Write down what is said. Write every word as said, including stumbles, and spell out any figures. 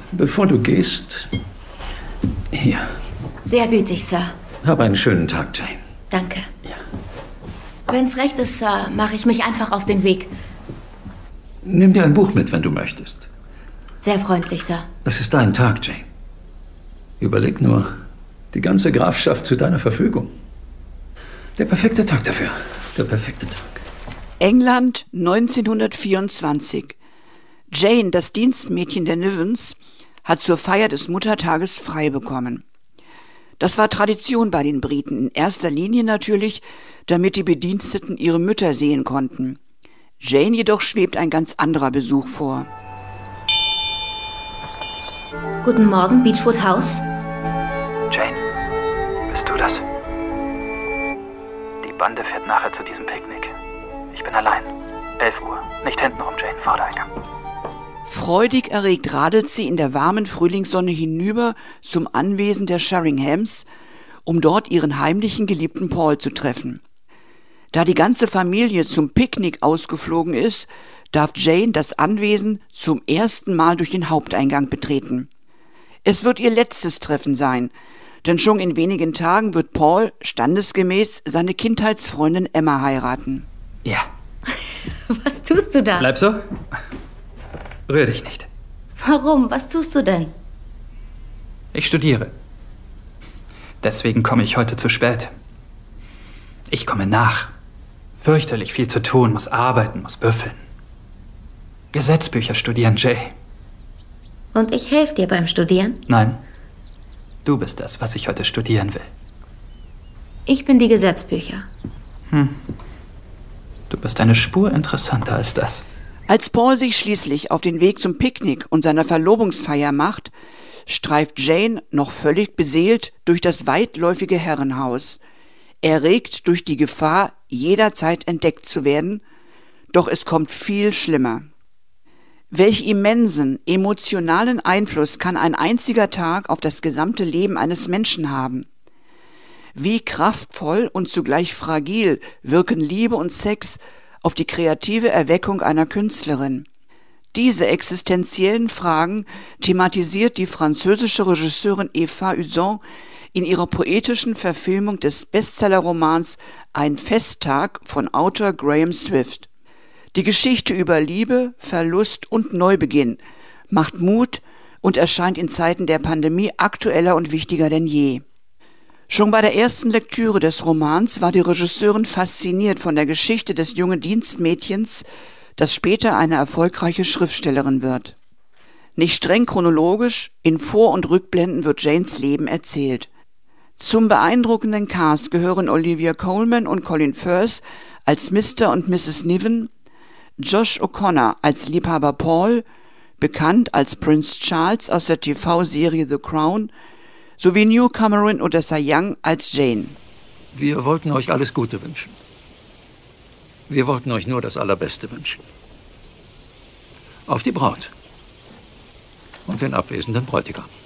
Bevor du gehst, hier. Sehr gütig, Sir. Hab einen schönen Tag, Jane. Danke. Ja. Wenn's recht ist, Sir, mache ich mich einfach auf den Weg. Nimm dir ein Buch mit, wenn du möchtest. Sehr freundlich, Sir. Es ist dein Tag, Jane. Überleg nur, die ganze Grafschaft zu deiner Verfügung. Der perfekte Tag dafür. Der perfekte Tag. England neunzehnhundertvierundzwanzig. Jane, das Dienstmädchen der Nivens, hat zur Feier des Muttertages frei bekommen. Das war Tradition bei den Briten, in erster Linie natürlich, damit die Bediensteten ihre Mütter sehen konnten. Jane jedoch schwebt ein ganz anderer Besuch vor. Guten Morgen, Beechwood House. Jane, bist du das? Die Bande fährt nachher zu diesem Picknick. Ich bin allein. elf Uhr. Nicht hintenrum, Jane, Vordereingang. Freudig erregt radelt sie in der warmen Frühlingssonne hinüber zum Anwesen der Sheringhams, um dort ihren heimlichen geliebten Paul zu treffen. Da die ganze Familie zum Picknick ausgeflogen ist, darf Jane das Anwesen zum ersten Mal durch den Haupteingang betreten. Es wird ihr letztes Treffen sein, denn schon in wenigen Tagen wird Paul standesgemäß seine Kindheitsfreundin Emma heiraten. Ja. Was tust du da? Bleib so. Rühr dich nicht. Warum? Was tust du denn? Ich studiere. Deswegen komme ich heute zu spät. Ich komme nach. Fürchterlich viel zu tun, muss arbeiten, muss büffeln. Gesetzbücher studieren, Jay. Und ich helfe dir beim Studieren? Nein, du bist das, was ich heute studieren will. Ich bin die Gesetzbücher. Hm. Du bist eine Spur interessanter als das. Als Paul sich schließlich auf den Weg zum Picknick und seiner Verlobungsfeier macht, streift Jane noch völlig beseelt durch das weitläufige Herrenhaus, erregt durch die Gefahr, jederzeit entdeckt zu werden, doch es kommt viel schlimmer. Welch immensen, emotionalen Einfluss kann ein einziger Tag auf das gesamte Leben eines Menschen haben? Wie kraftvoll und zugleich fragil wirken Liebe und Sex auf die kreative Erweckung einer Künstlerin. Diese existenziellen Fragen thematisiert die französische Regisseurin Eva Uson in ihrer poetischen Verfilmung des Bestsellerromans Ein Festtag von Autor Graham Swift. Die Geschichte über Liebe, Verlust und Neubeginn macht Mut und erscheint in Zeiten der Pandemie aktueller und wichtiger denn je. Schon bei der ersten Lektüre des Romans war die Regisseurin fasziniert von der Geschichte des jungen Dienstmädchens, das später eine erfolgreiche Schriftstellerin wird. Nicht streng chronologisch, in Vor- und Rückblenden wird Janes Leben erzählt. Zum beeindruckenden Cast gehören Olivia Colman und Colin Firth als Mister und Misses Niven, Josh O'Connor als Liebhaber Paul, bekannt als Prince Charles aus der T V-Serie The Crown, sowie Newcomerin Odessa Young als Jane. Wir wollten euch alles Gute wünschen. Wir wollten euch nur das Allerbeste wünschen. Auf die Braut und den abwesenden Bräutigam.